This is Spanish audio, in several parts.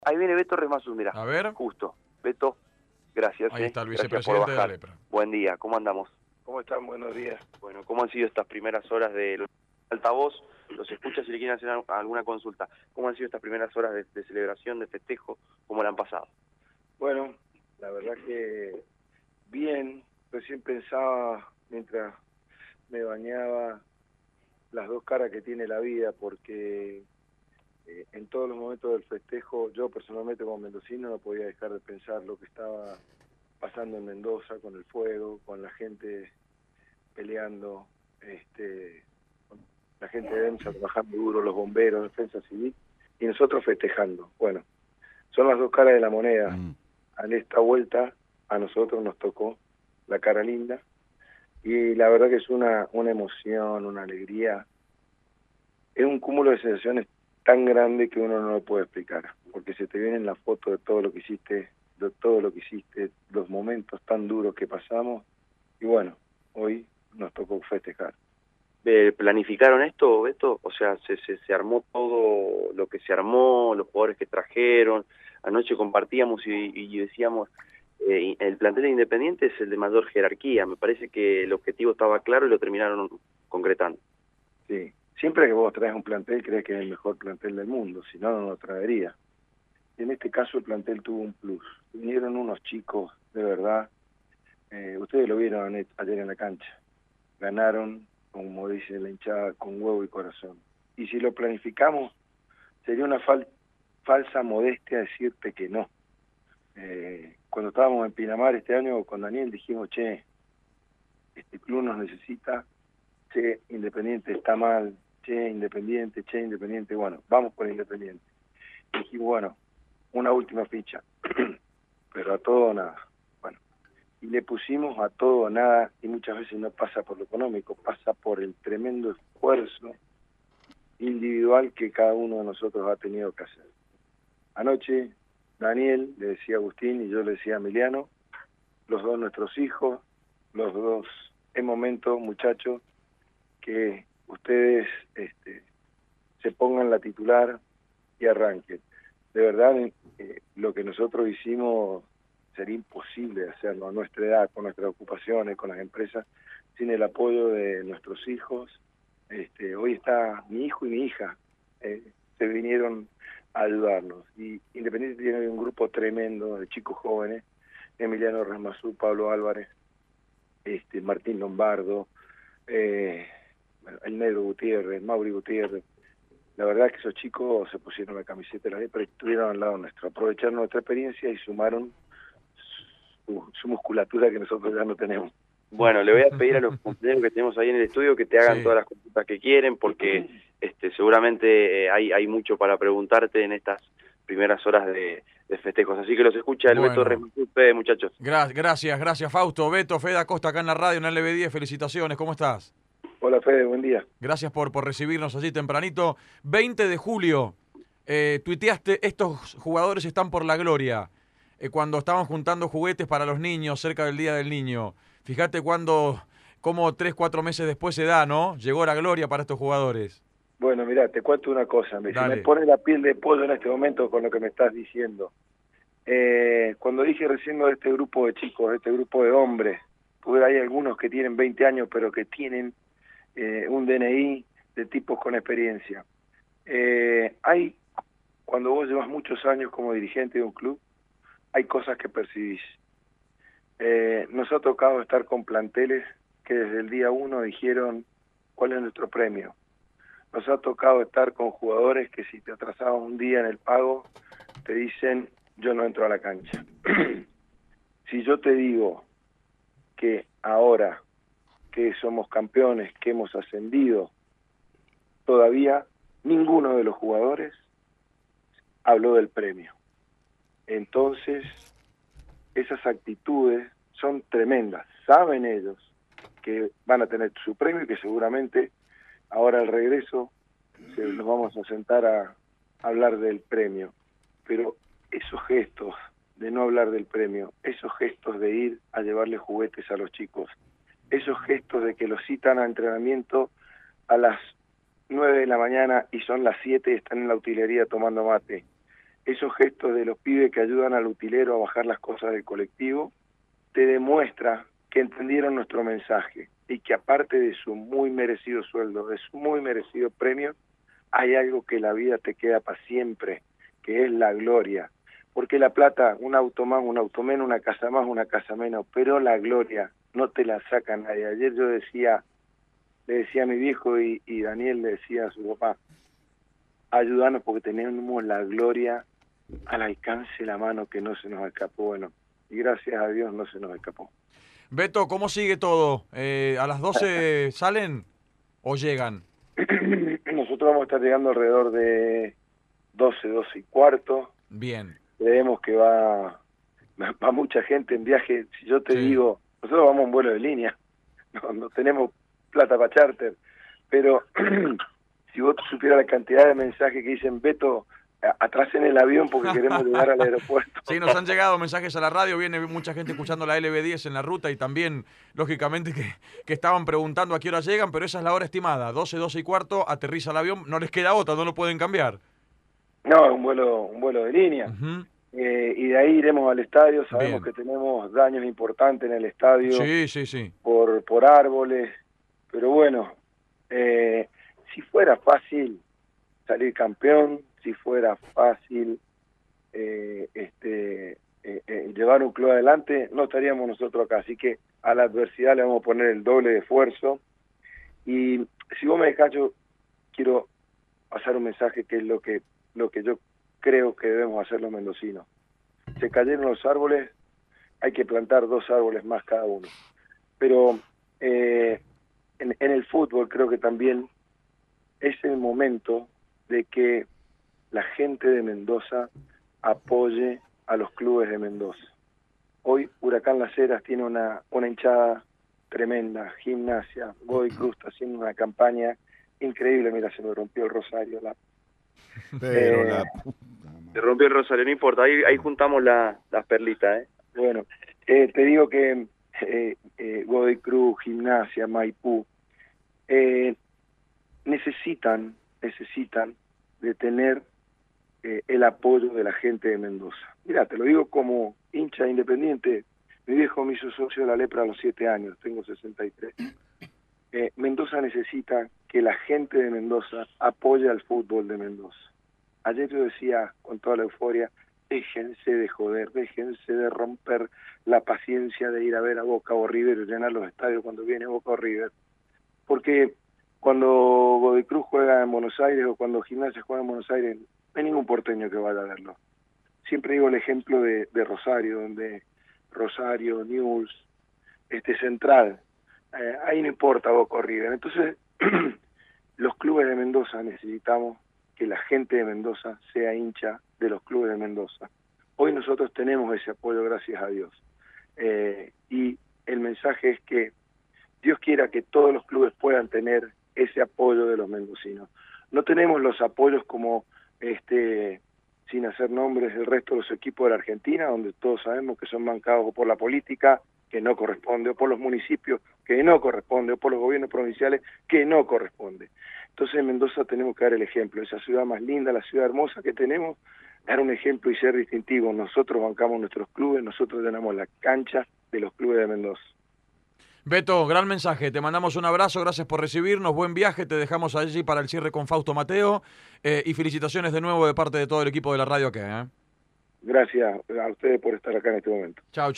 Ahí viene Beto Remasú, mira. A ver. Justo. Beto, gracias. Ahí está el Gracias por vicepresidente de la bajar. Lepra. Buen día, ¿cómo andamos? ¿Cómo están? Buenos días. Bueno, ¿cómo han sido estas primeras horas del altavoz? Los escucha si le quieren hacer alguna consulta. ¿Cómo han sido estas primeras horas de celebración, de festejo? ¿Cómo la han pasado? Bueno, la verdad que bien. Recién pensaba, mientras me bañaba, las dos caras que tiene la vida, porque en todos los momentos del festejo, yo personalmente como mendocino no podía dejar de pensar lo que estaba pasando en Mendoza con el fuego, con la gente peleando, con la gente de EMSA trabajando duro, los bomberos, defensa civil, y nosotros festejando. Bueno, son las dos caras de la moneda. En esta vuelta a nosotros nos tocó la cara linda, y la verdad que es una emoción, una alegría, es un cúmulo de sensaciones tan grande que uno no lo puede explicar, porque se te vienen las fotos de todo lo que hiciste, los momentos tan duros que pasamos, y bueno, hoy nos tocó festejar. ¿Planificaron esto, Beto? O sea, se armó todo lo que se armó, los jugadores que trajeron. Anoche compartíamos y decíamos, el plantel de Independiente es el de mayor jerarquía. Me parece que el objetivo estaba claro y lo terminaron concretando. Sí, siempre que vos traes un plantel crees que es el mejor plantel del mundo, si no, no lo traería. En este caso el plantel tuvo un plus. Vinieron unos chicos, de verdad, ustedes lo vieron ayer en la cancha, ganaron, como dice la hinchada, con huevo y corazón. Y si lo planificamos, sería una falsa modestia decirte que no. Cuando estábamos en Pinamar este año con Daniel dijimos, che, este club nos necesita, che, Independiente está mal, che, Independiente, bueno, vamos por Independiente. Y dijimos, bueno, una última ficha, pero a todo o nada. Bueno, y le pusimos a todo o nada, y muchas veces no pasa por lo económico, pasa por el tremendo esfuerzo individual que cada uno de nosotros ha tenido que hacer. Anoche Daniel le decía a Agustín y yo le decía a Emiliano, los dos nuestros hijos, los dos en momento, muchachos, que ustedes se pongan la titular y arranquen. De verdad, lo que nosotros hicimos sería imposible hacerlo a nuestra edad, con nuestras ocupaciones, con las empresas, sin el apoyo de nuestros hijos. Hoy está mi hijo y mi hija, se vinieron a ayudarnos. Y Independiente tiene un grupo tremendo de chicos jóvenes, Emiliano Ramasú, Pablo Álvarez, Martín Lombardo, el Negro Gutiérrez, Mauri Gutiérrez. La verdad es que esos chicos se pusieron la camiseta de la Lepra y estuvieron al lado nuestro, aprovecharon nuestra experiencia y sumaron su musculatura que nosotros ya no tenemos. Bueno, le voy a pedir a los compañeros que tenemos ahí en el estudio que te hagan todas las consultas que quieren, porque seguramente hay mucho para preguntarte en estas primeras horas de festejos. Así que los escucha el Beto Remasú, muchachos. Gracias Fausto. Beto, Fede Acosta acá en la radio, en el LB10, felicitaciones, ¿cómo estás? Hola Fede, buen día. Gracias por recibirnos allí tempranito. 20 de julio, tuiteaste, estos jugadores están por la gloria. Cuando estaban juntando juguetes para los niños cerca del Día del Niño. Fíjate cómo 3, 4 meses después se da, ¿no? Llegó la gloria para estos jugadores. Bueno, mirá, te cuento una cosa. Se me pone la piel de pollo en este momento con lo que me estás diciendo. Cuando dije recién de este grupo de chicos, este grupo de hombres, porque hay algunos que tienen 20 años, pero que tienen un DNI de tipos con experiencia. Cuando vos llevas muchos años como dirigente de un club, hay cosas que percibís. Nos ha tocado estar con planteles que desde el día 1 dijeron cuál es nuestro premio. Nos ha tocado estar con jugadores que si te atrasaban un día en el pago, te dicen, yo no entro a la cancha. Si yo te digo que ahora que somos campeones, que hemos ascendido, todavía ninguno de los jugadores habló del premio. Entonces, esas actitudes son tremendas. Saben ellos que van a tener su premio y que seguramente ahora al regreso nos vamos a sentar a hablar del premio. Pero esos gestos de no hablar del premio, esos gestos de ir a llevarle juguetes a los chicos, esos gestos de que los citan a entrenamiento a las 9 de la mañana y son las 7 y están en la utilería tomando mate, esos gestos de los pibes que ayudan al utilero a bajar las cosas del colectivo, te demuestra que entendieron nuestro mensaje y que aparte de su muy merecido sueldo, de su muy merecido premio, hay algo que la vida te queda para siempre, que es la gloria. Porque la plata, un auto más, un auto menos, una casa más, una casa menos, pero la gloria no te la saca nadie. Ayer yo le decía a mi viejo y Daniel le decía a su papá, ayúdanos porque tenemos la gloria al alcance de la mano que no se nos escapó. Bueno, y gracias a Dios no se nos escapó. Beto, ¿cómo sigue todo? ¿A las 12 salen o llegan? Nosotros vamos a estar llegando alrededor de 12 y cuarto. Bien. Creemos que va mucha gente en viaje. Si yo te digo, nosotros vamos a un vuelo de línea, no tenemos plata para charter, pero si vos supieras la cantidad de mensajes que dicen, Beto, atrasen el avión porque queremos llegar al aeropuerto. Sí, nos han llegado mensajes a la radio, viene mucha gente escuchando la LB10 en la ruta y también, lógicamente, que estaban preguntando a qué hora llegan, pero esa es la hora estimada, 12 y cuarto, aterriza el avión, no les queda otra, no lo pueden cambiar. No, un vuelo de línea. Uh-huh. Y de ahí iremos al estadio, sabemos Bien. que tenemos daños importantes en el estadio Sí. por árboles, pero bueno, si fuera fácil salir campeón, si fuera fácil llevar un club adelante, no estaríamos nosotros acá, así que a la adversidad le vamos a poner el doble de esfuerzo. Y si vos me dejás, yo quiero pasar un mensaje que es lo que yo creo que debemos hacer los mendocinos. Se cayeron los árboles, hay que plantar 2 árboles más cada uno. Pero en el fútbol creo que también es el momento de que la gente de Mendoza apoye a los clubes de Mendoza. Hoy Huracán Las Heras tiene una hinchada tremenda, Gimnasia, Godoy Cruz está haciendo una campaña increíble. Mira, se me rompió el rosario. Pero la puta madre. Se rompió el rosario, no importa, ahí juntamos las perlitas, Bueno, te digo que Godoy Cruz, Gimnasia, Maipú, necesitan de tener el apoyo de la gente de Mendoza. Mira, te lo digo como hincha independiente. Mi viejo me hizo socio de la Lepra a los 7 años, tengo 63. Mendoza necesita que la gente de Mendoza apoye al fútbol de Mendoza. Ayer yo decía con toda la euforia, déjense de joder, déjense de romper la paciencia de ir a ver a Boca o River y llenar los estadios cuando viene Boca o River. Porque cuando Godoy Cruz juega en Buenos Aires o cuando Gimnasia juega en Buenos Aires, no hay ningún porteño que vaya a verlo. Siempre digo el ejemplo de Rosario, donde Rosario, Newell's, Central, ahí no importa Boca o River. Entonces, los clubes de Mendoza necesitamos que la gente de Mendoza sea hincha de los clubes de Mendoza. Hoy nosotros tenemos ese apoyo, gracias a Dios. Y el mensaje es que Dios quiera que todos los clubes puedan tener ese apoyo de los mendocinos. No tenemos los apoyos como, sin hacer nombres, el resto de los equipos de la Argentina, donde todos sabemos que son bancados por la política, que no corresponde, o por los municipios, que no corresponde, o por los gobiernos provinciales, que no corresponde. Entonces en Mendoza tenemos que dar el ejemplo, esa ciudad más linda, la ciudad hermosa que tenemos, dar un ejemplo y ser distintivos. Nosotros bancamos nuestros clubes, nosotros llenamos la cancha de los clubes de Mendoza. Beto, gran mensaje, te mandamos un abrazo, gracias por recibirnos, buen viaje, te dejamos allí para el cierre con Fausto Mateo y felicitaciones de nuevo de parte de todo el equipo de la radio acá. Gracias a ustedes por estar acá en este momento. Chau.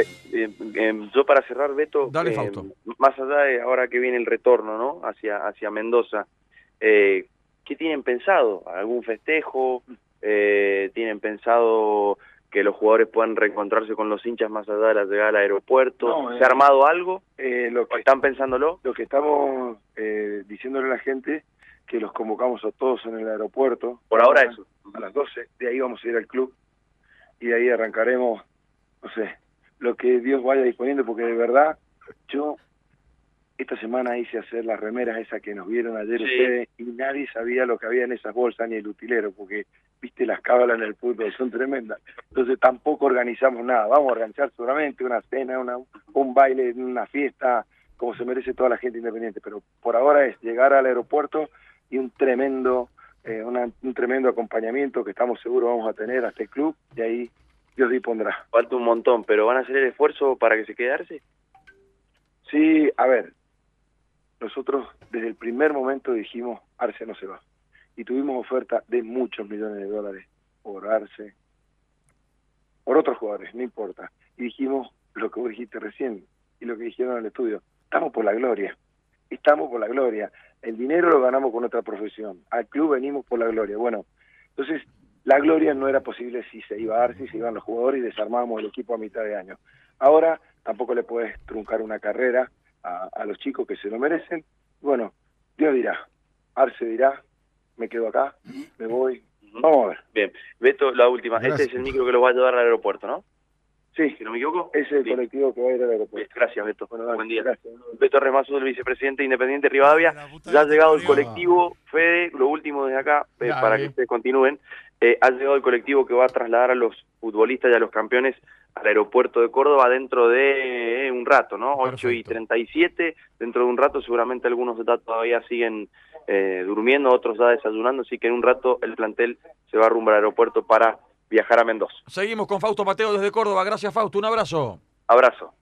Yo para cerrar, Beto, dale, Fausto. Más allá de ahora que viene el retorno, ¿no? hacia Mendoza, ¿qué tienen pensado? ¿Algún festejo? ¿Tienen pensado que los jugadores puedan reencontrarse con los hinchas más allá de la llegada al aeropuerto? ¿Se ha armado algo? ¿Están pensándolo? Lo que estamos diciéndole a la gente, que los convocamos a todos en el aeropuerto. Por ahora eso. A las 12, de ahí vamos a ir al club y de ahí arrancaremos, no sé, lo que Dios vaya disponiendo, porque de verdad, yo esta semana hice hacer las remeras esas que nos vieron ayer ustedes y nadie sabía lo que había en esas bolsas ni el utilero, porque viste las cábalas en el fútbol, son tremendas. Entonces tampoco organizamos nada, vamos a organizar seguramente una cena, un baile, una fiesta, como se merece toda la gente independiente, pero por ahora es llegar al aeropuerto y un tremendo un tremendo acompañamiento que estamos seguros vamos a tener a este club, y ahí Dios dispondrá. Falta un montón, pero ¿van a hacer el esfuerzo para que se quede? Sí, a ver, nosotros desde el primer momento dijimos, Arce no se va. Y tuvimos oferta de muchos millones de dólares por Arce, por otros jugadores, no importa. Y dijimos lo que vos dijiste recién y lo que dijeron en el estudio, estamos por la gloria, estamos por la gloria. El dinero lo ganamos con otra profesión, al club venimos por la gloria. Bueno, entonces la gloria no era posible si se iba Arce, si se iban los jugadores y desarmábamos el equipo a mitad de año. Ahora tampoco le puedes truncar una carrera a los chicos que se lo merecen. Bueno, Dios dirá, Arce dirá, me quedo acá, me voy, vamos a ver. Bien, Beto, la última. Gracias. Este es el micro que los va a llevar al aeropuerto, ¿no? Sí, Si no me equivoco. ese es el Sí. colectivo que va a ir al aeropuerto. Gracias, Beto. Bueno, dale, Buen día. gracias. Beto Remazo, el vicepresidente de Independiente Rivadavia. Ya ha llegado el colectivo, Fede, lo último desde acá, Dale. para que ustedes continúen. Ha llegado el colectivo que va a trasladar a los futbolistas y a los campeones al aeropuerto de Córdoba dentro de un rato, ¿no? Perfecto. 8:37, dentro de un rato seguramente algunos todavía siguen durmiendo, otros ya desayunando, así que en un rato el plantel se va rumbo al aeropuerto para viajar a Mendoza. Seguimos con Fausto Mateo desde Córdoba. Gracias, Fausto. Un abrazo. Abrazo.